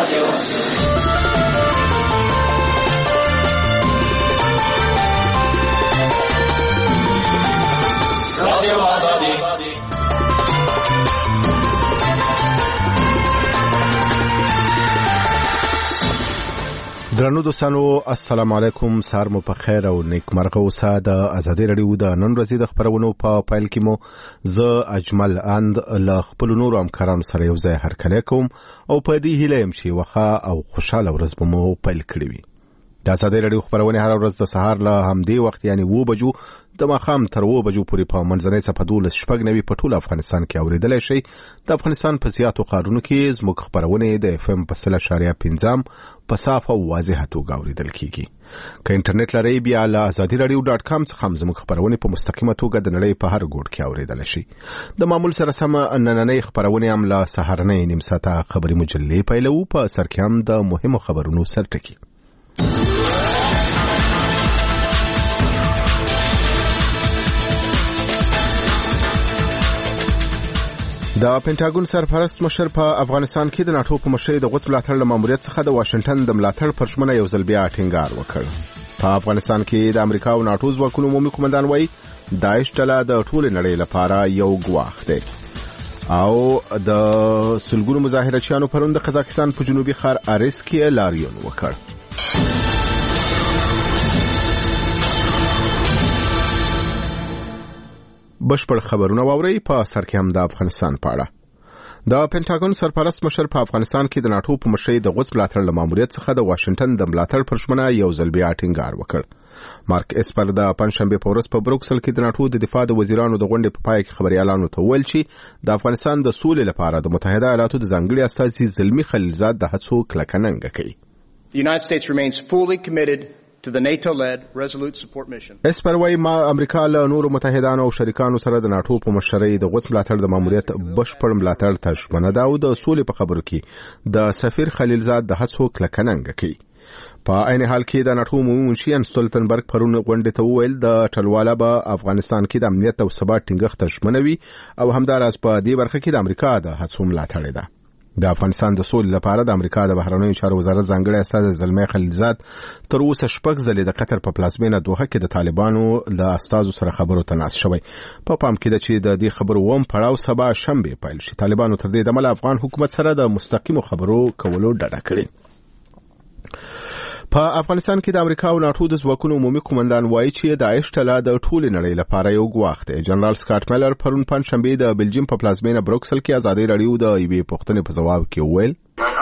درنو دوستانو السلام علیکم، سهار مو په خیر او نیکمرغه اوسه. د ازادي رادیو د نن ورځې د خبرونو په پیل کې مو زه اجمل اند له خپل نورو همکارانو سره یو ځای هرکلی کوم او په دې هیله یم چې وخه او خوشاله ورځ به مو پیل کړې وي. د ازادي رادیو خبرونه هر ورځ د سهار له همدې وخت یعنی 2 بجو د ماښام تر 2 بجو پورې په منځنۍ صفحه 12 په ټول افغانستان کې اوریدلای شئ. د افغانستان په زیاتو ښارونو کې زموږ خبرونه د FM په 1.5 په صافه او واضحه توګه اوریدل کیږي. که انټرنیټ لرئ بیا له azadiradio.com څخه هم زموږ خبرونه په مستقیمه توګه د نړۍ په هر ګوټ کې اوریدل شي. د معمول سره سم نننۍ خبرونه هم له سهارنۍ نیم ساعته خبري مجلې پیلو. په سر کې هم د مهمو خبرونو سرټکی. د پینټاګون سرپرست مشر په افغانستان کې د ناتو په مشرۍ د غوڅ ملاتړ له ماموریت څخه د واشنگټن د ملاتړ پر ژمنه یو ځل بیا ټینګار وکړ. په افغانستان کې د امریکا او ناتو ځواکونو عمومي قومندان وایي داعش ډله د ټول نړۍ لپاره یو ګواښ دی او د سلګونو مظاهرچیانو پرون د قزاقستان په جنوبي ښار اریس کې لاریون وکړ. بشپړ خبرونه واوري. په سر کې هم د افغانستان په اړه. د پینټاګون سرپرست مشر په افغانستان کې د ناتو په مشرۍ د غوڅ ملاتړ له ماموریت څخه د واشنگټن د ملاتړ پر ژمنه یو ځل بیا ټینګار وکړ. مارک اسپر د پنځشنبه په ورځ په بروکسل کې د ناتو د دفاع د وزیرانو د غونډې په پای کې خبريالانو ته ویل چې د افغانستان د سولې لپاره د متحده ایالاتو د ځانګړي استازي زلمی خلیلزاد د هڅو کلکننګ کوي. The United States remains fully committed to the NATO-led resolute support mission. اسپر وايي ما امریکا له نورو متحدانو او شریکانو سره د ناتو په مشرۍ د غوڅ ملاتړ د ماموریت بشپړ ملاتړ ته ژمنه ده او د سولې په خبرو کې د سفیر خلیلزاد د هڅو کلکننګ کوي. په عین حال کې د ناتو عمومي منشي انستولتنبرګ پرون غونډې ته وویل د ټلواله به افغانستان کې د امنیت او ثبات ټینګښت ته ژمنه وي او همداراز په دې برخه کې د امریکا د هڅو ملاتړ ده. د افغانستان د سولې لپاره د امریکا د بهرنیو چارو وزارت ځانګړی استازی زلمی خلیلزاد تر اوسه 6 ځلې د قطر په پلازمینه دوحه کې د طالبانو د استازو سره خبرو ته ناست شوی. په پام کې ده چې د دې خبرو ووم پړاو سبا شنبه پیل شي. طالبانو تر دې دمه افغان حکومت سره د مستقیمو خبرو کولو ډډه کړې. په افغانستان کې د امریکا او ناتو د ځواکونو عمومي قومندان وایي چې داعش ډله د ټول نړۍ لپاره یو ګواښ دی. جنرال سکاټ میلر پرون پنځشنبه د بلجیم په پلازمینه بروکسل کې ازادي رادیو د یوې پوښتنې په ځواب کې وویل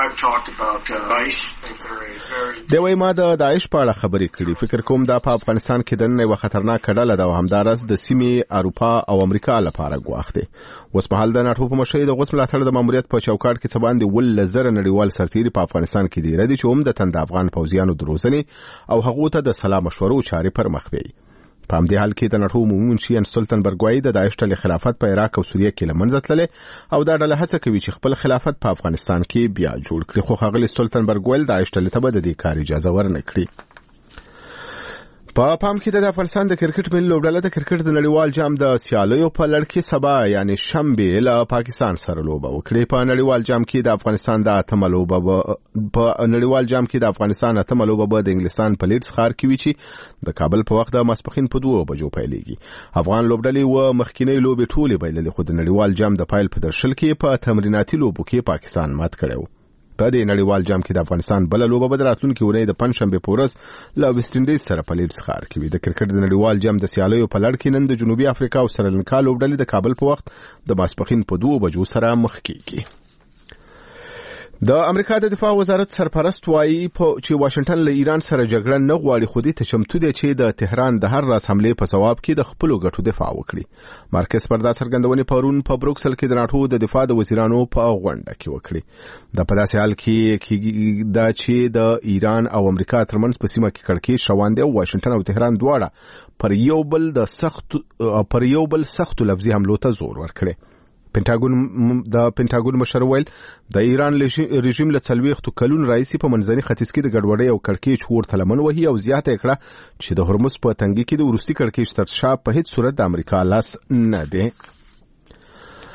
دی وایي ما د داعش په اړه خبرې کړې. فکر کوم دا په افغانستان کې د نن یو خطرناک ډله ده او همداراز د سیمې اروپا او امریکا لپاره ګواښ دی. اوس مهال د ناتو په مشرۍ د غوڅ ملاتړ د ماموریت په چوکاټ کې څه باندې 1,000 نړیوال سرتیري په افغانستان کې دي ردي چې هم د تند افغان پوځیانو د روزنې او هغه ته د سلا مشورو چارې پر مخ بیاي. په همدې حال کې د ناتو عمومي منشي انستولتنبرګ وايي د داعش ډلې خلافت په عراق او سوریه کې لمنځه تللی او دا ډله هڅه کوي چې خپل خلافت په افغانستان کې بیا جوړ کړي. خو ښاغلي انستولتنبرګ ویل داعش ډلې ته به د دې کار اجازه ورنه کړي. په پام کې د افغانستان د کرکټ ملي لوبډله د کرکټ د نړیوال جام د سیالیو په لړ کې سبا یعنی شنبه له پاکستان سره لوبه وکړي. په نړیوال جام کې د افغانستان د اتمه لوبه د انګلستان په لیډز ښار کې وي چې د کابل په وخت د ماسپښین په 2 بجو پیلېږي. افغان لوبډلې و مخکینی لوبې ټولې بایللې خو د نړیوال جام د پایل په درشل کې په تمریناتي لوبو کې پاکستان مات کړو. په دې نړیوال جام کې د افغانستان بل لوبه به راتلونکي ورځ د پنځشنبه په ورځ له ویسټ انډیز سره په لیډز ښار کې وي. د کرکټ د نړیوال جام د سیالیو په لړ کې نن د جنوبي افریقا او سریلانکا لوبډلې د کابل په وخت د ماسپښین په 2 بجو سره مخ کېږي. د امریکا د دفاع وزارت سرپرست وایي چې واشنگټن له ایران سره جګړه نه غواړي خو دې ته چمتو دی چې د تهران د هر راس حمله په ځواب کې د خپل ګټو دفاع وکړي. مارکس پر دا څرګندونې پرون په بروکسل کې د ناتو د دفاع د وزیرانو په غونډه کې وکړي. د په داسې حال کې دا چې د ایران او امریکا ترمنځ په سیمه کې کړکېچ روان دی او واشنگټن او تهران دواړه پر یو بل سختو لفظي حملو ته زور ورکړي. پینټاګون مشر ویل د ایران رژیم له 40 کلونو راځي په منځني ختیځ کې د ګډوډۍ او کړکېچ ورته لمن وهي او زیاته کړه چې د هرمز په تنګي کې د ورستي کړکېچ تر شا په هیڅ صورت د امریکا لاس نه دی.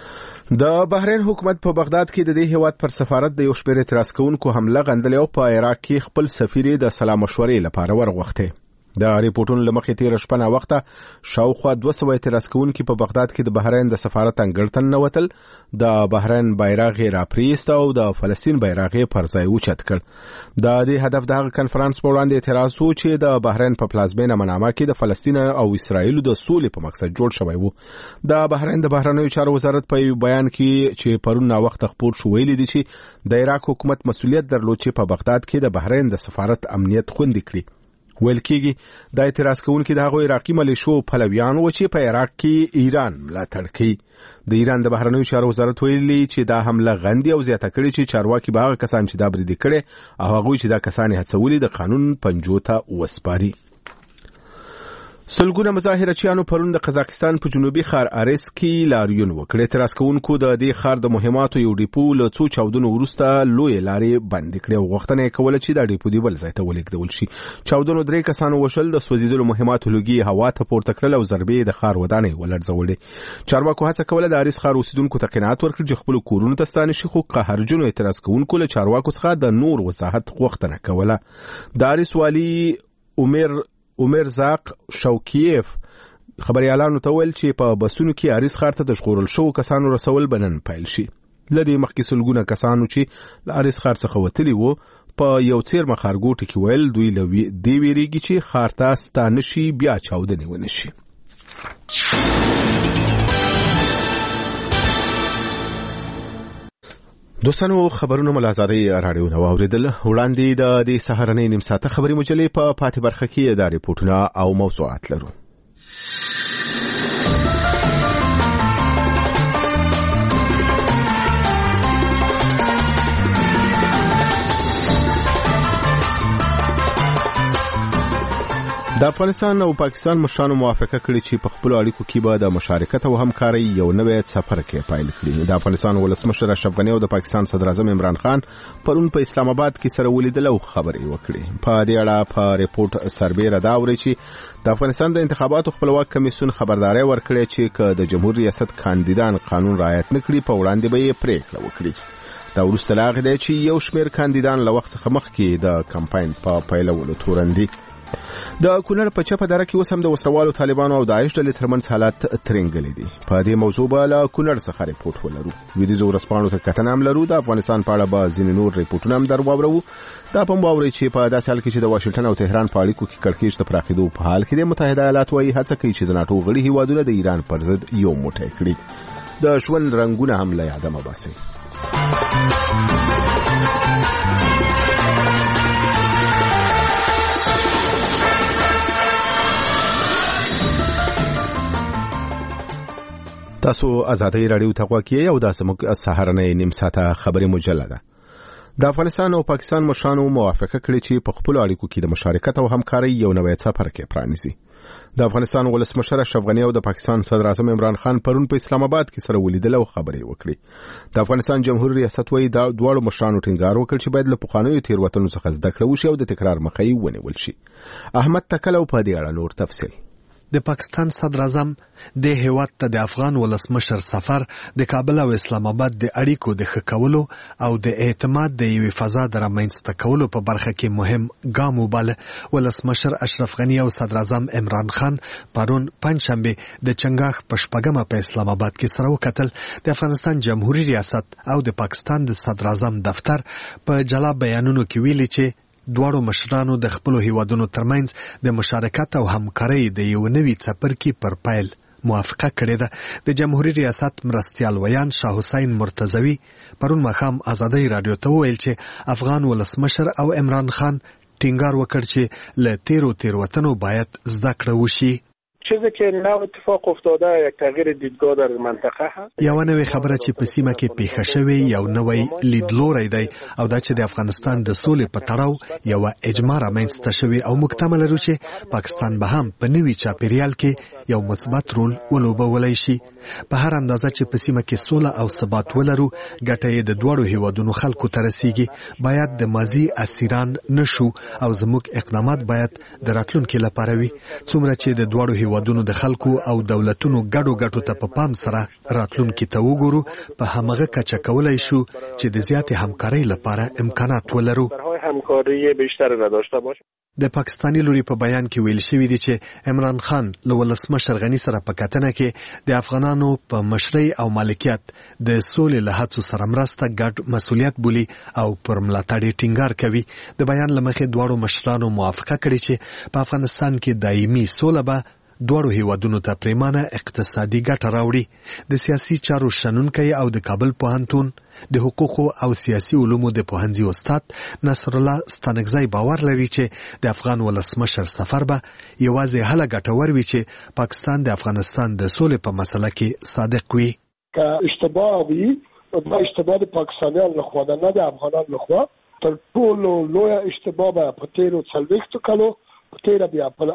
د بحرین حکومت په بغداد کې د دې هیواد پر سفارت د یو شمېر اعتراض کوونکو حمله غندلې او په عراق کې خپل سفیر د سلا مشورې لپاره ورغوښته. د ریپورتونو لمخې تیر شپه وخته شاوخوا 200 اعتراض کوونکي په بغداد کې د بحرین د سفارت انګړ ته ننوتل، د بحرین بیرغ یې راپریست او د فلسطین بیرغ یې پر ځای اوچت کړ. د دې هدف د هغه کنفرانس په وړاندې اعتراض و چې د بحرین په پلازمینه منامه کې د فلسطین او اسرائیل د سولې په مقصد جوړ شوی و. د بحرین د بهرنیو چارو وزارت په بیان کې چې پرون وخت خبر شو ویلي دي چې د عراق حکومت مسؤلیت درلود چې په بغداد کې د بحرین د سفارت امنیت خوندي کړي. ویل کېږي د اعتراض کوونکي د هغو عراقي ملیشو پلویان و چې په عراق کې ایران ملاتړ کوي. د ایران د بهرنیو چارو وزارت ویلي چې دا حمله غندي او زیاته کړي چې چارواکي به هغه کسان چې دا بریدي کړي او هغوی چې دا کسان هڅولي د قانون پنجو ته وسپاري. سلګونه مظاهرچیانو پرون د قزاقستان په جنوبي ښار اریس کې لاریون وکړ. اعتراض کوونکو د دې ښار د مهماتو یو ډیپو له څو چاودنو وروسته لوی لارې بند کړې او غوښتنه یې کوله چې دا ډیپو دی بل ځای ته ولېږدول شي. چاودنو 3 کسانو وشل، د سوځېدلو مهماتو لوګي هوا ته پورته کړل او ضربې د ښار ودانۍ ولړزولې. چارواکو هڅه کوله د اریس ښار اوسیدونکو ته قناعت ورکړي چې خپل کورونو ته ستانه شي، خو قهرجنو اعتراض کوونکو له چارواکو څخه د نور وضاحت غوښتنه کوله. د اریس والی عمر زاق شوکیف خبريالانو ته ویل چې په بسونو کې اریس ښار ته د ژغورل شوو کسانو رسول بنن پیل شي. لدې مخکې سلګونه کسانو چې له اریس ښار څخه وتلي وو په یو څیرمه ښارګوټي کې ویل دوی له دې ویریږي چې ښار ته ستانه شي بیا چاودنې ونه شي. دوستانو خبرونه ملازادي راډیو نو اوریدل. وړاندې د دې سهارنۍ نیم ساعته خبري مجلې په پاتې برخه کې د ریپورتونو او موضوعات لرو. د افغانستان او پاکستان مشرانو موافقه کړې چې په خپل اړیکو کې به د مشارکت او همکارۍ یو نوی سفر کې پیل کړي. د افغانستان ولسمشر اشرف غني او د پاکستان صدر اعظم عمران خان پرون په اسلام آباد کې سره ولیدل او خبرې وکړې. په دې اړه په ریپورت سربېره دا اوري چې د افغانستان د انتخاباتو خپلواک کمیسیون خبرداري ورکړې چې که د جمهور ریاست کاندیدان قانون رعایت نکړي په وړاندې به یې پریکړه وکړي. دا وروسته لا غږ دی چې یو شمېر کاندیدان له وخت څخه مخکې د کمپاین په پیلولو تورندي. د کونړ په چپه دره کې اوس هم د وسروالو طالبانو او داعش ډلې ترمنځ حالات ترنګلې دي. په دې موضوع به له کونړ څخه ریپورت ولرو. لویدیځو ورځپاڼو ته کتنه هم لرو. د افغانستان په اړه به ځینې نور ریپورتونه هم در واورو. دا په واوري چې په داسې حال کې چې د واشنگټن او تهران په اړیکو کې کړکېچ د پراخېدو په حال کې د متحده ایالات وايي هڅه کوي چې د ناتو غړي هیوادونه د ایران پر ضد یو موټی کړي. د ژوند رنګونه هم له یاده مه باسي. تاسو آزادۍ رادیو ته غوږ یې او دا زموږ سهارنۍ نیم ساعته خبري مجله ده. د افغانستان او پاکستان مشرانو موافقه کړې چې په خپل اړیکو کې د مشارکت او همکارۍ یو نوی سفر کې پرانیزي. د افغانستان ولسمشر اشرف غني او د پاکستان صدر اعظم عمران خان پرون په اسلام آباد کې سره ولیدل او خبرې وکړې. د افغانستان جمهور ریاست وايي دا دواړو مشرانو ټینګار وکړ چې باید له پخوانیو تېروتنو څخه زده کړه وشي او د تکرار مخه یې ونیول شي. احمد تکل په دې اړه نور تفصیل. د پاکستان صدر اعظم د هیواد ته د افغان ولسمشر سفر د کابل او اسلام آباد د اړیکو د ښه کولو او د اعتماد د یوې فضا د رامنځته کولو په برخه کې مهم ګام وباله. ولسمشر اشرف غني او صدر اعظم عمران خان پرون پنځشنبه د چنګاښ په شپږمه په اسلام آباد کې سره وکتل. د افغانستان جمهوریت ریاست او د پاکستان د صدر اعظم دفتر په جلا بیانونو کې ویلي چې دواړو مشرانو د خپلو هیوادونو ترمنځ د مشارکت او همکارۍ د یو نوي څپرکي پر پیل موافقه کړې ده. د جمهوریت ریاست مرستیال ویان شاه حسین مرتضوی پرون ماښام آزادۍ رادیو ته وویل چې افغان ولسمشر او عمران خان ټینګار وکړ چې له تیروتنو باید زده کړه وشي. چیزی که نو اتفاق افتاده یک تغییر دیدگاه در منطقه هست. یو نوې خبره چې په سیمه کې پیښه شوې یو نوې لیدلوری دی او دا چې د افغانستان د سولې په تړاو یو اجماع رامنځته شوې او موږ تمه لرو چې پاکستان به هم په نوي چاپیریال کې یو مثبت رول ولوبولی شي. په هر اندازه چې په سیمه کې سوله او ثبات ولرو ګټه یې د دواړو هیوادونو خلکو ته رسیږي. باید د ماضي اسیران نشو او زموږ اقدامات باید د راتلونکي لپاره وي. څومره چې د دواړو هیوادونو د خلکو او دولتونو ګډو ته په پام سره راتلونکي ته وګورو، په همغه کچه کولای شو چې د زیاتې همکارۍ لپاره امکانات ولرو. همکاری بیشتر را داشته باشیم. د پاکستاني لوري په بیان کې ویل شوی دی چې عمران خان له ولسمشر غني سره په کتنه کې د افغانانو په مشرۍ او مالکیت د سولې له هڅو سره مرسته ګډ مسؤلیت بولي او پر ملاتړ ټینګار کوي. د بیان لمخې دواړو مشرانو موافقه کړې چې په افغانستان کې دایمي سوله به دواړو هیوادونو ته پریمانه اقتصادي ګټه راوړي. د سیاسي چارو شنونکی او د کابل پوهنتون د حقوقو او سیاسي علومو د پوهنځي استاد نصر الله ستانکزی باور لري چې د افغان ولسمشر سفر به یوازې هله ګټور وي چې پاکستان د افغانستان د سولې په مسله کې صادق وي. که اشتباه وي دا اشتباه د پاکستانیانو لخوا ده، نه د افغانانو لخوا. تر ټولو لویه اشتباه به په تیرو 40 کالو بیا په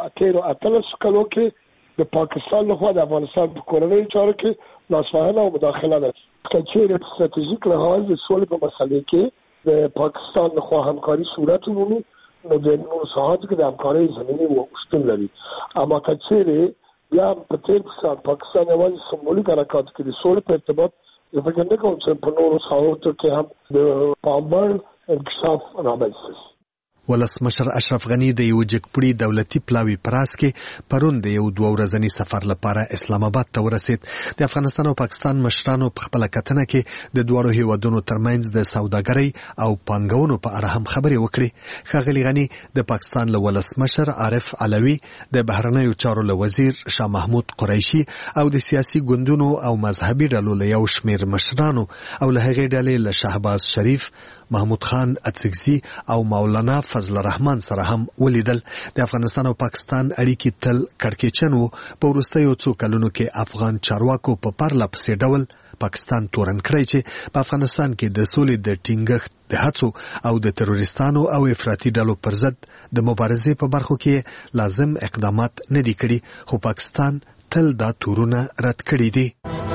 13 کالو کې د پاکستان لخوا د افغانستان په کورنۍ چارو کې لاسوهنه او مداخله ده. که چیرې په ستراتیژیک لحاظ د سولې په مسلې کې د پاکستان لخوا همکاري صورت ومومي، نو د نورو ساحاتو کې د همکارۍ زمینې شتون لري. اما که چیرې بیا په تیر پاکستان یوازې سمبولیک حرکاتو کې د سولې په ارتباط زه فکر نه کوم چې په نورو ساحاتو کې هم د پاموړ انکشاف رامنځته شي. ولسمشر اشرف غنی د یو جګپړي دولتي پلاوي پراس کې پرون د یو 2 ورځني سفر لپاره اسلام آباد ته ورسید. د افغانستان او پاکستان مشرانو په خپل کتنه کې د دوړو هیوادونو ترمنځ د سوداګرۍ او پانګونو په اړه هم خبرې وکړي. ښاغلي غنی د پاکستان له ولسمشر عارف علوي، د بهرنیو چارو له وزیر شاه محمود قریشي او د سیاسي ګوندونو او مذهبي ډلو له یو شمیر مشرانو او له هغې ډلې له شهباز شریف، محمود خان اڅکزي او مولانا فضل الرحمن سره هم ولیدل. د افغانستان او پاکستان اړیکې تل کړکېچن وو. په وروستیو څو کلونو کې افغان چارواکو په پرله پسې ډول پاکستان تورن کړی چې په افغانستان کې د سولې د ټینګښت د هڅو او د تروریستانو او افراطي ډلو پر ضد د مبارزې په برخو کې لازم اقدامات نه دي کړي، خو پاکستان تل دا تورونه رد کړي دي.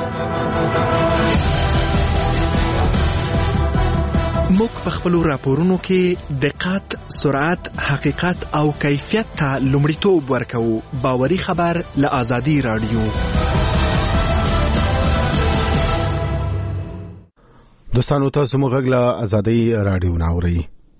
موږ په خپلو راپورونو کې دقت، سرعت، حقیقت او کیفیت ته لومړیتوب ورکوو. باوري خبر له آزادي رادیو. دوستانو تاسو موږ غږ له آزادي رادیو ناوړئ.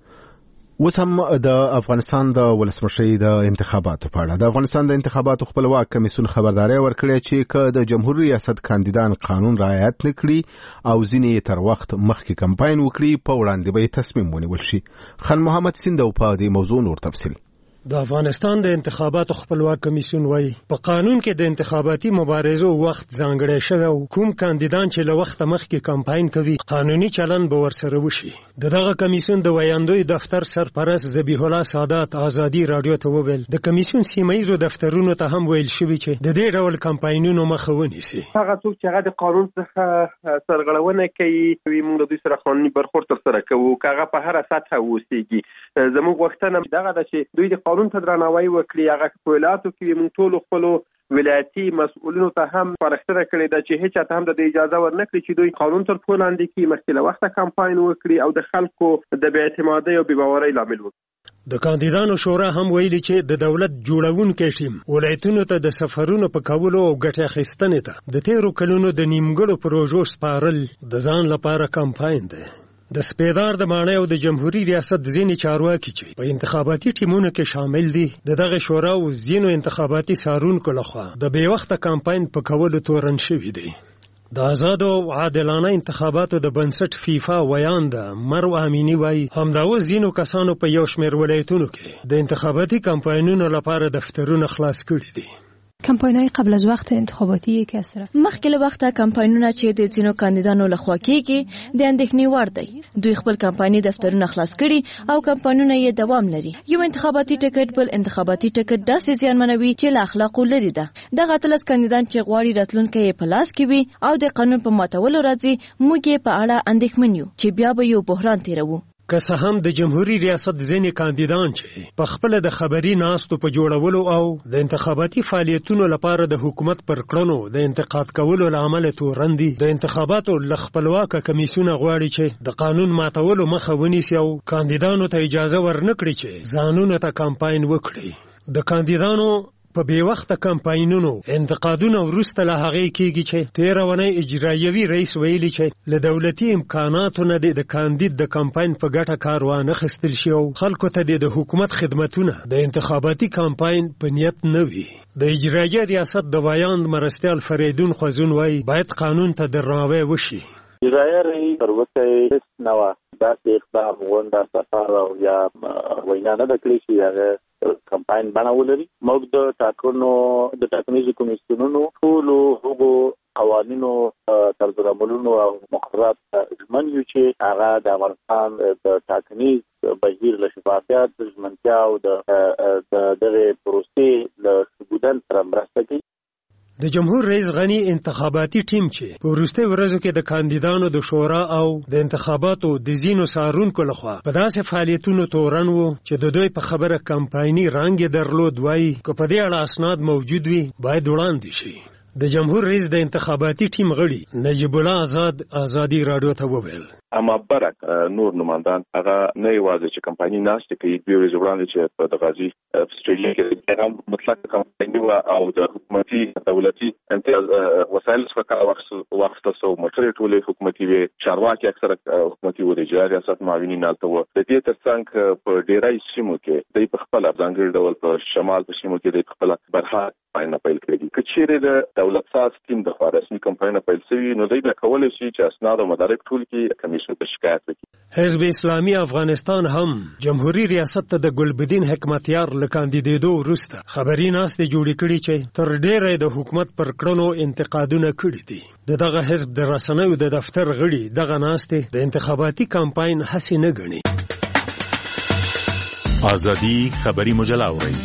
اوس هم د افغانستان د ولسمشرۍ د انتخاباتو په اړه د افغانستان د انتخاباتو خپلواک کمیسیون خبرداری ورکړې چې که د جمهوریت ریاست کاندیدان قانون رعایت نکړي او ځینې تر وخت مخکې کمپاین وکړي په وړاندې به تصمیم ونیول شي. خان محمد سیندو په دې موضوع نور تفصیل. د افغانستان د انتخاباتو خپلواک کمیسیون وایي په قانون کې د انتخاباتي مبارزو وخت ځانګړی شوی او کوم کاندیدان چې له وخت مخکې کمپاین کوي قانوني چلن به ورسره وشي. دغه کمیسیون د ویاندوی دفتر سرپرست ذبیح الله سادات آزادي رادیو ته وویل د کمیسیون سیمایي دفترونو ته هم ویل شوی چې د دې ډول کمپاینونو مخه ونیسي. هغه څوک چې هغه د قانون څخه سرغړونه کوي موږ د دوی سره قانوني برخورد ترسره کوو، هغه په هر سطح اوسېږي. زموږ غوښتنه دغه ده چې دوی د قانون ته درناوی وکړي. هغه په ولایاتو کې موږ ټول خپل ولایتي مسؤلینو ته هم پرختنه کړې ده چې هیڅ ته هم د اجازه ورنکړي چې دوی قانون تر پښو لاندې کړي، مخکې له وخته کمپاین وکړي او د خلکو د بې اعتمادۍ او بې باورۍ لامل وکړي. د کاندیدانو شورا هم ویلي چې د دولت جوړونکي ټیم ولایتونو ته د سفرونو په کولو او ګټې اخیستنې ته د تیرو کلونو د نیمګړو پروژو سپارل د ځان لپاره کمپاین دی. د سپیدار د ماڼۍ او د جمهوریت ریاست ځینې چارواکي چې په انتخاباتي ټیمونو کې شامل دي د دغه شورا او ځینو انتخاباتي څارونکو لخوا د بې وخته کمپاین په کولو تورن شوي دي. د آزادو او عادلانه انتخاباتو د بنسټ فیفا ویانده مرو امینی وایي همدا اوس ځینو کسانو په یو شمېر ولایتونو کې د انتخاباتي کمپاینونو لپاره دفترونه خلاص کړي دي. کمپاین‌های قبل از وقت انتخاباتی یک اثر مخکې له وخته کمپاینونه چې د ځینو کاندیدانو لخوا کېږي د اندېښنې وړ دی. دوی خپل کمپایني دفترونه خلاص کړي او کمپاینونه یې دوام لري. یو انتخاباتي ټکټ بل انتخاباتي ټکټ داسې زیانمنوي چې له اخلاقو لرې ده. دغه 13 کاندیدان چې غواړي راتلونکی یې په لاس کې وي او د قانون په ماتولو راځي، موږ یې په اړه اندېښمن یو چې بیا به یو بحران تیروو. که څه هم د جمهوریت ریاست ځینې کاندیدان چې په خپل د خبري ناستو په جوړولو او د انتخاباتي فعالیتونو لپاره د حکومت پر کړنو د انتقاد کولو لامل تورن دي، د انتخاباتو له خپلواکه کمیسیونه غواړي چې د قانون ماتولو مخه ونیسي او کاندیدانو ته اجازه ورنکړي چې ځانونو ته کمپاین وکړي. د کاندیدانو په بې وخته کمپاینونو انتقادونه وروسته له هغې کېږي چې تېره اونۍ اجرایوي رئیس ویلي چې له دولتي امکاناتو نه د کاندید د کمپاین په ګټه کار وانخیستل شي او خلکو ته د حکومت خدمتونه د انتخاباتي کمپاین په نیت نه وي. د اجرایي ریاست د بیان مرستیال فریدون خوازون وایي باید قانون ته درناوی وشي. اجرایي رئیس تر اوسه هېڅ نه وه داسې اقدام غونډه سفر او یا وینا نه ده کړې چې هغه کمپاین بڼه ولري. موږ د ټاکنیزو کمیسیونونو ټولو هغو قوانینو طرزالعملونو او مقررات ژمن یو چې هغه د افغانستان د ټاکنیز بهیر له شفافیت ژمنتیا او د دغې پروسې له ثبوتن سره مرسته کوي. د جمهور رئیس غنی انتخاباتي ټیم چې په وروستي ورځو کې د کاندیدانو د شورا او د انتخاباتو د ځینو څارونکو لخوا په داسې فعالیتونو تورن وو چې د دوی په خبره کمپایني رنګ درلود وایي که په دې اړه اسناد موجود وي باید وړاندې شي. د جمهور رئیس د انتخاباتي ټیم غړي نجیب الله آزاد ازادي رادیو ته وویل اما برک نور نمایندان هغه نه یوازې چې کمپایني ناشته کوي دوی ورځ وړاندې چې په د غازی استرالیا کې هم مطلق کمپایني او د حکومتي دولتي امتیاز وسایل څخه کار واخیسته سو موټرې ټولې حکومتي وي چارواکي اکثره حکومتي و د اجرایي ریاست معاونین نالته و د دې ترڅنګ په ډیرای سیمو کې د په خپل ځانګړي ډول په شمال په سیمو کې د خپل برخه کمپاین پیل کړی. کچېره د دولت ساز ټیم د رسمي کمپاین پیل شوی نو دوی به کولای شي چې اسناد او مدارک ټول کې کمیشن ته شکایت وکړي. حزب اسلامي افغانستان هم جمهوریت ریاست ته د ګلبدین حکمتیار له کاندیدېدو وروسته خبري ناستې جوړې کړي چې تر ډېره د حکومت پر کړنو انتقادونه کړي دي. دغه حزب د رسنیو د دفتر غړي دغه ناستې د انتخاباتي کمپاین هڅې نه ګڼي. ازادي خبري مجله اورئ.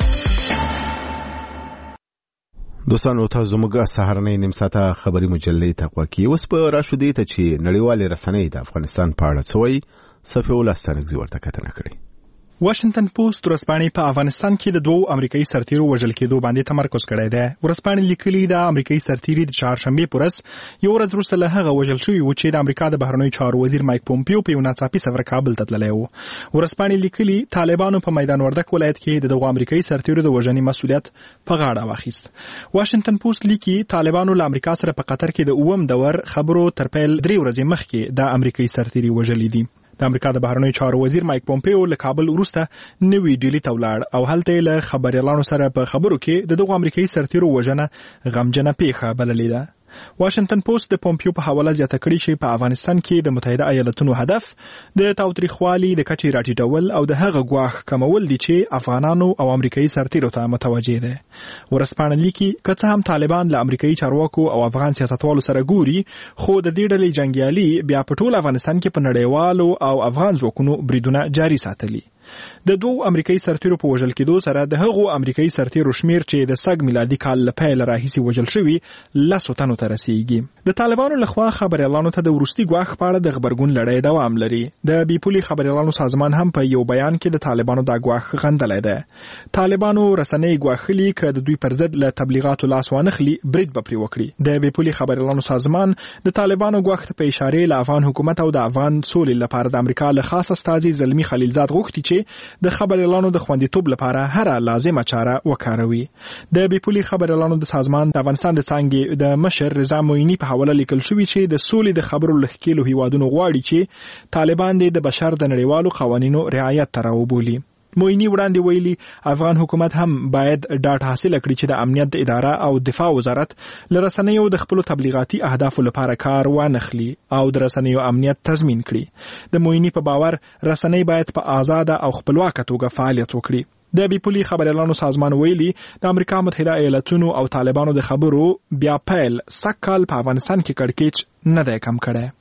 دوستانو تاسو موږ سهارنۍ نیم ساعته خبري مجلې تقوا کی اوس په راشو دي ته چې نړیوال رسنۍ د افغانستان په اړه څوي صفه ولستانګ ورته کتنه کړې. واشنگټن پوسټ ورځپاڼې په افغانستان کې د دوه امریکایي سرتیرو وژل کېدو باندې تمرکز کړی دی. ورځپاڼې لیکلي د امریکایي سرتیري د چهارشنبې پر ورځ یو ورځ وروسته له هغه وژل شوي و چې د امریکا د بهرنیو چارو وزیر مایک پومپیو په یو ناڅاپي سفر کابل ته تللی و. ورځپاڼې لیکلي طالبانو په میدان وردک ولایت کې د دغه امریکایي سرتیرو د وژنې مسؤلیت په غاړه واخیست. واشنگټن پوسټ لیکي طالبانو له امریکا سره په قطر کې د اووم دور خبرو تر پیل 3 ورځې مخکې د امریکایي سرتیري وژلي دي. د امریکا د بهرنیو چارو وزیر مایک پومپیو له کابل وروسته نوې ډیلي ته ولاړ او هلته له خبريالانو سره په خبرو کې د دغه امریکایي سرتیرو وژنه غمجنه پیښه بللې ده. واشنگټن پوسټ د پومپیو په حواله زیاته کړې چې په افغانستان کې د متحده ایالاتونو هدف د تاوتریخوالي د کچې راټیټول او د هغه ګواښ کمول دي چې افغانانو او امریکایي سرتیرو ته متوجه دي. ورځپاڼه لیکي که څه هم طالبان له امریکایي چارواکو او افغان سیاستوالو سره ګوري خو د دې ډلې جنګیالي بیا په ټول افغانستان کې په نړیوالو او افغان ځواکونو بریدونه جاري ساتلي. د دوه امریکایي سرتیرو په وژل کېدو سره د هغو امریکایي سرتیرو شمیر چې د سږ میلادي کال له پیل راهیسې وژل شوي 10 تنو ته رسیږي. د طالبانو لخوا خبريالانو ته د وروستي ګواښ په اړه د غبرګون لړۍ دوام لري. د بیپولي خبريالانو سازمان هم په یو بیان کې د طالبانو دا ګواښ غندلی دی. طالبانو رسنۍ ګواښلي که د دوی پر ضد له تبلیغاتو لاس وانخلي برید به پرې وکړي. د بیپولي خبريالانو سازمان د طالبانو ګواښ ته په اشارې له افغان حکومت او د افغان سولې لپاره د امریکا له خاص استازي زلمي خلیلزاد غوښتي چې د خبريالانو د خوندیتوب لپاره هر لازمه چاره وکاروي. د بیپولي خبريالانو د سازمان د افغانستان د څانګې د مشر رضا مویني په حواله لیکل شوی چې د سولې د خبرو لخکېلو هیوادونو غواړي چې طالبان د بشر د نړیوالو قوانینو رعایت ته راوبولي. مویني وړاندې ویلي افغان حکومت هم باید ډاټ حاصل کړي چې د امنیت اداره او دفاع وزارت له رسنیو د خپل تبلیغاتي اهدافو لپاره کار وانخلي او د رسنیو امنیت تضمین کړي. د مویني په باور رسنۍ باید په آزاده او خپلواکه توګه فعالیت وکړي. د بیپولي خبريالانو سازمان ویلي د امریکا متحده ایالاتونو او طالبانو د خبرو بیا پیل سکهال په افغانستان کې کړکېچ نه دی کم کړی.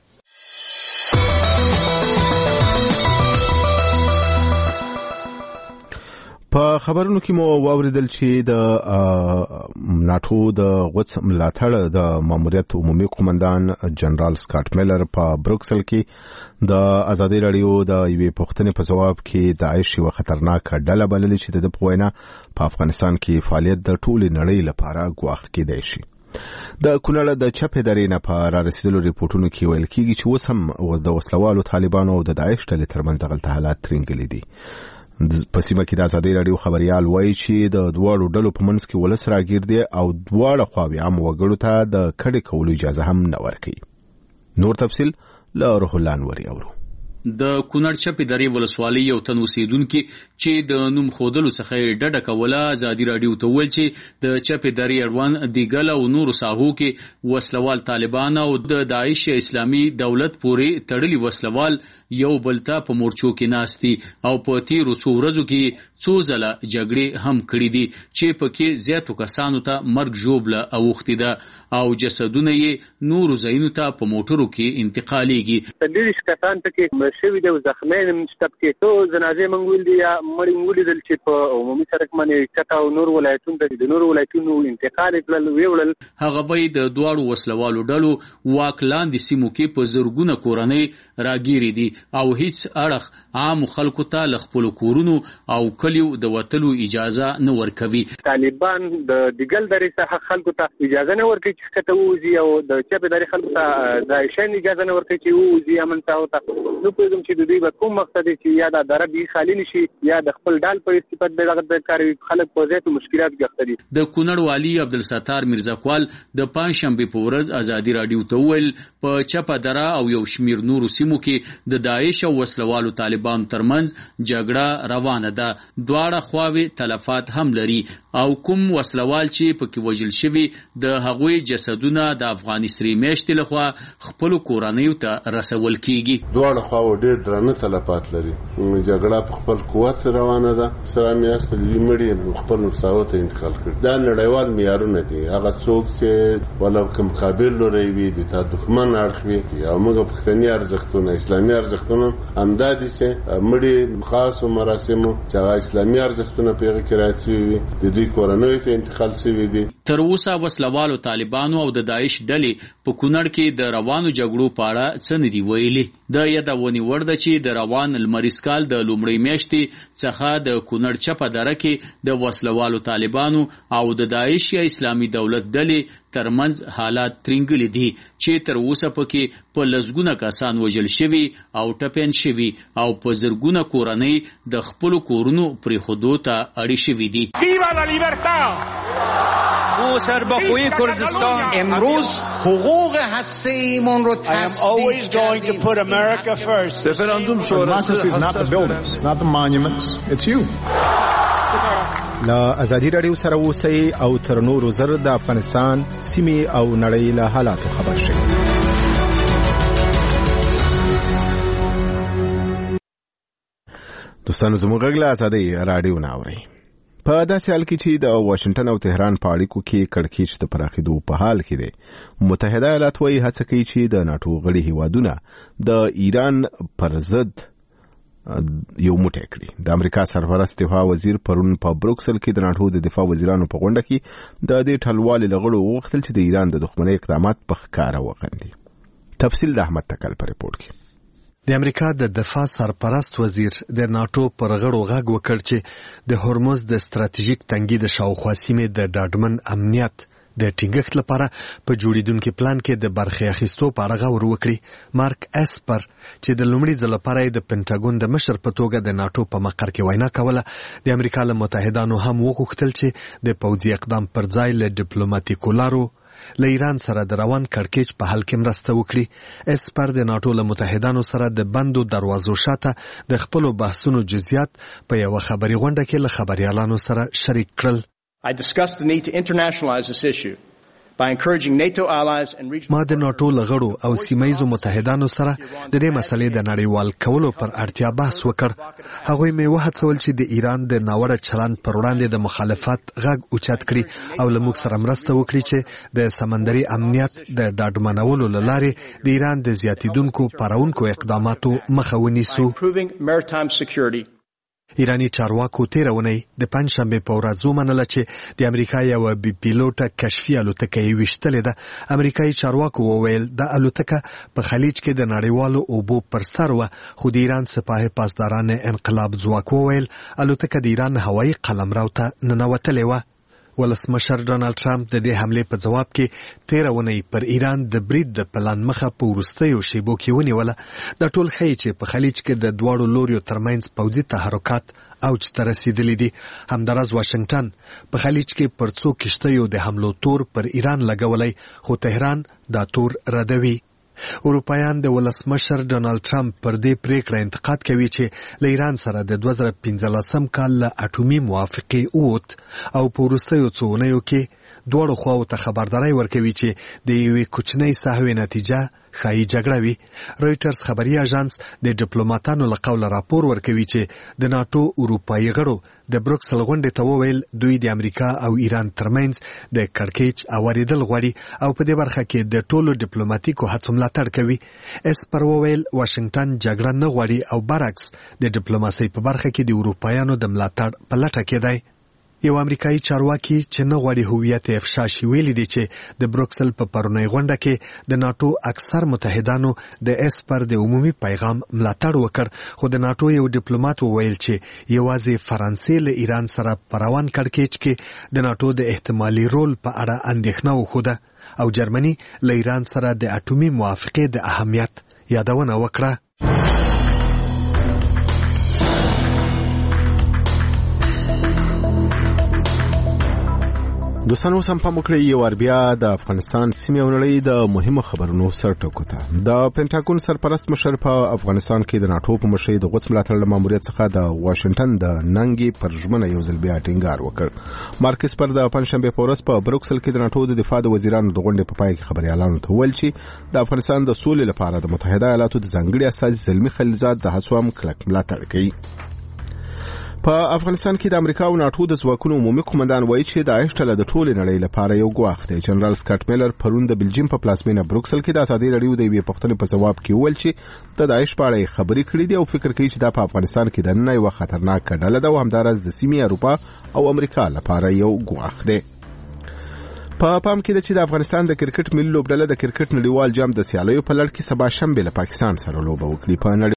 په خبرونو کې مو واوریدل چې د ناتو د غوڅ ملاتړ د ماموریت عمومي قومندان جنرال سکاټ میلر په بروکسل کې د ازادي رادیو د یوې پوښتنې په جواب کې داعش یو خطرناک ډله بللې چې د پوینه په افغانستان کې فعالیت د ټولې نړۍ لپاره ګواښ کېدای شي. د کونړ د چپې درې نه په را رسیدلو ریپورتونو کې ویل کېږي چې اوس هم د وسلوالو طالبانو او د داعش ډلې ترمنځ دغلته حالات ترنګلي دي. په سیمه کې د ازادي رادیو خبريال وایي چې د دواړو ډلو په منځ کې ولس راګیر دي او دواړه خواوې عام وګړو ته د کډې کولو اجازه هم نه ورکوي. نور تفصیل له روح الله انوري اورو. د کونړ چپې درې ولسوالۍ یو تن اوسیدونکي چې د نوم خودلو څخه ډډه کوله ازادي رادیو ته ویل چې د چپې درې اړوند دیګل او نورو ساحو کې وسلوال طالبان او د داعش اسلامي دولت پورې تړلي وسلوال یو بل ته په مورچو کې ناستي او په تیرو څو ورځو کې څو ځله جګړې هم کړې دي چې پکې زیاتو کسانو ته مرګ ژوبله اوښتې ده او جسدونه یې نورو ځایونو ته په موټرو کې انتقالېږي. ډېر کسان پکې شوي دي او زخمیان هم شته پکې. څو جنازې موږ ولیدې یا مړي موږ ولیدل چې په عمومي سړک باندې چټه او نور ولایتونو ته د نورو ولایتونو انتقال یې کړل ویوړل. هغه به د دواړو وسلوالو ډلو واک لاندې سیمو کې په زرګونه کورنۍ راګیرې دي او هیڅ اړخ عام خلکو ته له خپلو کورونو او کلیو د وتلو اجازه نه ورکوي. طالبان د دیګل درې څخه خلکو ته اجازه نه ورکوي چې ښکته ووځي او د چپې درې خلکو ته داعشیان اجازه نه ورکوي چې ووځي امن ساحو ته. نو پوهېږم چې د دوی به کوم مقصد دی چې یا دا دره بي خالي نشي یا د خپل ډال په استفادې به دغه کاروي. خلک په زیاتو مشکلات کې اخته دي. د کونړ والي عبدالستار میرزاکوال د پنجشنبې په ورځ ازادي رادیو ته وویل په چپه دره او یو شمیر نورو سیمو کې د داعش او وسلوالو طالبانو ترمنځ جګړه روانه ده. دواړه خواوې تلفات هم لري او کوم وسلوال چې پکې وژل شوي د هغوی جسدونه د افغاني سرې میاشتې لخوا خپلو کورنیو ته رسول کیږي. دواړه خواوې ډېر درانه تلفات لري. جګړه په خپل قوت روانه ده. سره میاشت لیمړي خپل نقصاو ته انتقال کړي. دا نړیوال معیارونه دي. هغه څوک چې ولر کوم قابل لري وي د تا دښمن اړخ وي او موږ پښتني ارزښتونه اسلامي ارزښتونه همدادي چې مړي خاص مراسمو چې هغه اسلامي ارزښتونه پیغه کې راځي وي د دوی کورنۍ ته انتقال شوی دي. تر اوسه وسلوالو طالبانو او د داعش ډلې په کونړ کې د روانو جګړو په اړه څه نه دي ویلي. د یادونې وړ ده چې د روان لمریز کال د لومړۍ میاشتې څخه د کونړ چپه دره کې د وسلوالو طالبانو او د داعش یا اسلامي دولت ډلې ترمنځ حالات ترنګلي دي چې تر اوسه پکې په لسګونه کسان وژل شوي او ټپیان شوي او په زرګونه کورنۍ د خپلو کورونو پرېښودو ته اړې شوي دي. او سربخوی کردستان امروز حقوق هسته‌ایمون رو تصدیق کردیم. Referendum شورای is not the buildings, it's not the monuments, it's you. له ازادي رادیو سره اوسئ او تر نورو زر د افغانستان سیمې او نړۍ له حالاتو خبر شئ. دوستانو زموږ غږ له ازادي رادیو نه اورئ. په داسې حال کې چې د واشنگټن او تهران په اړیکو کې کړکېچ د پراخېدو په حال کې دی، متحده ایالات وايي هڅه کوي چې د ناټو غړي هیوادونه د ایران پر ضد یو موټی کړي. د امریکا سرپرست دفاع وزیر پرون په بروکسل کې د ناټو د دفاع وزیرانو په غونډه کې د دې ټلوالې له غړو وغوښتل چې د ایران د دښمنۍ اقدامات په ښکاره وغندي. تفصیل د احمد تکل په رپورټ کې. د امریکا د دفاع سرپرست وزیر د ناټو پر غړو غږ وکړ چې د هرمز د ستراتیژیک تنګي د شاوخوا سیمې د ډاډمن امنیت د ټینګښت لپاره په جوړیدونکو پلان کې د برخې اخیستو په اړه غور وکړي. مارک اسپر چې د لومړي ځل لپاره د پینټاګون د مشر په توګه د ناټو په مقر کې وینا کوله، د امریکا له متحدانو هم وغوښتل چې د پوځي اقدام پر ځای له ډیپلوماټیکو لارو له ایران سره د روان کړکېچ په حل کې مرسته وکړي. اسپر د ناټو له متحدانو سره د بندو دروازو شاته د خپلو بحثونو جزئیات په یو خبري غونډه کې له خبريالانو سره شریک کړل. I discussed the need to internationalize this issue by encouraging NATO allies and regional. ما د ناټو لغړو او سیمایزو متحدانو سره د دې مسلې د نړیوال کولو پر اړتیا بحث وکړ. هغوی مې وهڅول چې د ایران د ناوړه چلند پر وړاندې د مخالفت غږ اوچت کړي او له موږ سره مرسته وکړي چې د سمندري امنیت د ډاډمنولو له لارې د ایران د زیاتیدونکو پارونکو اقداماتو مخه ونیسو. ایرانی چارواکو تیرونی د پنځشنبه په ورځ ومنله چې د امریکا یو بي پیلوټه کشفي الوتکه یې وشتلې ده. امریکایي چارواکو وویل د الوتکه په خلیج کې د نړیوالو اوبو پر سر و، خو د ایران سپاه پاسداران انقلاب ځواک وویل الوتکه د ایران هوایي قلمرو ته ننوتلې و. ولسمشر ډونالد ټرمپ د دې حملې په جواب کې تیرونی پر ایران د برید د پلان مخه په وروستیو شیبو کې ونیوله. د ټول ښیي چې په خلیج کې د دواړو لوریو ترمنځ پوځي تحرکات اوج ته رسیدلی دي. همدارس واشنگټن په خلیج کې پر څو کشتیو د حملو تور پر ایران لګولای، خو تهران دا تور ردوي. اروپایان د ولسمشر ډونالد ټرمپ پر دې پریکړه انتقاد کوي چې له ایران سره د 2015 کال له اټومي موافقې اوت او په وروستیو څو اونیو کې دواړو خواو ته خبرداری ورکوي چې د یوې کوچنۍ سهوې نتیجه ښایي جګړه وي. رویټرز خبري اژانس د ډیپلوماټانو له قوله راپور ورکوي چې د ناتو اروپایي غړو د بروکسل غونډې ته وویل دوی د امریکا او ایران ترمنځ د کړکېچ اوریدل غواړي او په دې برخه کې د ټولو ډیپلوماټیکو هڅو ملاتړ کوي. اسپر وویل واشنگټن جګړه نه غواړي او برعکس د ډیپلوماسۍ په برخه کې د اروپایانو د ملاتړ په لټه کې دی. یو امریکایي چارواکي چې نه غواړي هویت افشا شي ویلي دی چې د بروکسل په پرونی غونډه کې د ناتو اکثر متحدانو د اسپر د عمومي پیغام ملاتړ وکړ، خو د ناتو یو ډیپلوماټ وویل چې یوازې فرانسې له ایران سره په روان کړکېچ کې د ناتو د احتمالي رول په اړه اندېښنه وښوده او جرمني له ایران سره د اټومي موافقې د اهمیت یادونه وکړه. دوستانو سم پام وکړئ، یو وار بیا د افغانستان سیمې او نړۍ د مهمو خبرونو سر ټکو ته. د پینټاګون سرپرست مشر په افغانستان کې د ناتو په مشرۍ د غوڅ ملاتړ له ماموریت څخه د واشنگټن د ننګې پر ژمنه یو ځل بیا ټینګار وکړ. مارکس پر د پنځشنبه په ورځ په بروکسل کې د ناتو د دفاع د وزیرانو د غونډې په پای کې خبريالانو ته وویل چې د افغانستان د سولې لپاره د متحده ایالاتو د ځانګړي استازي زلمي خلیلزاد د هڅو هم کلک ملاتړ کوي. په افغانستان کې د امریکا او ناتو د ځواکونو عمومي قومندان وایي چې داعش ډله د ټولې نړۍ لپاره یو ګواښ دی. جنرال سکاټ میلر پرون د بلجیم په پلازمینه بروکسل کې د ازادي راډیو د یوې پوښتنې په ځواب کې وویل چې د داعش په اړه خبرې کړې دي او فکر کوي چې دا په افغانستان کې د نن یو خطرناک ډله ده او همدارس د سیمې اروپا او امریکا لپاره یو ګواښ دی. په پام کې ده چې د افغانستان د کرکټ ملي لوبډله د کرکټ نړیوال جام د سیالیو په لړ کې سبا شنبه له پاکستان سره لوبه وکړي. په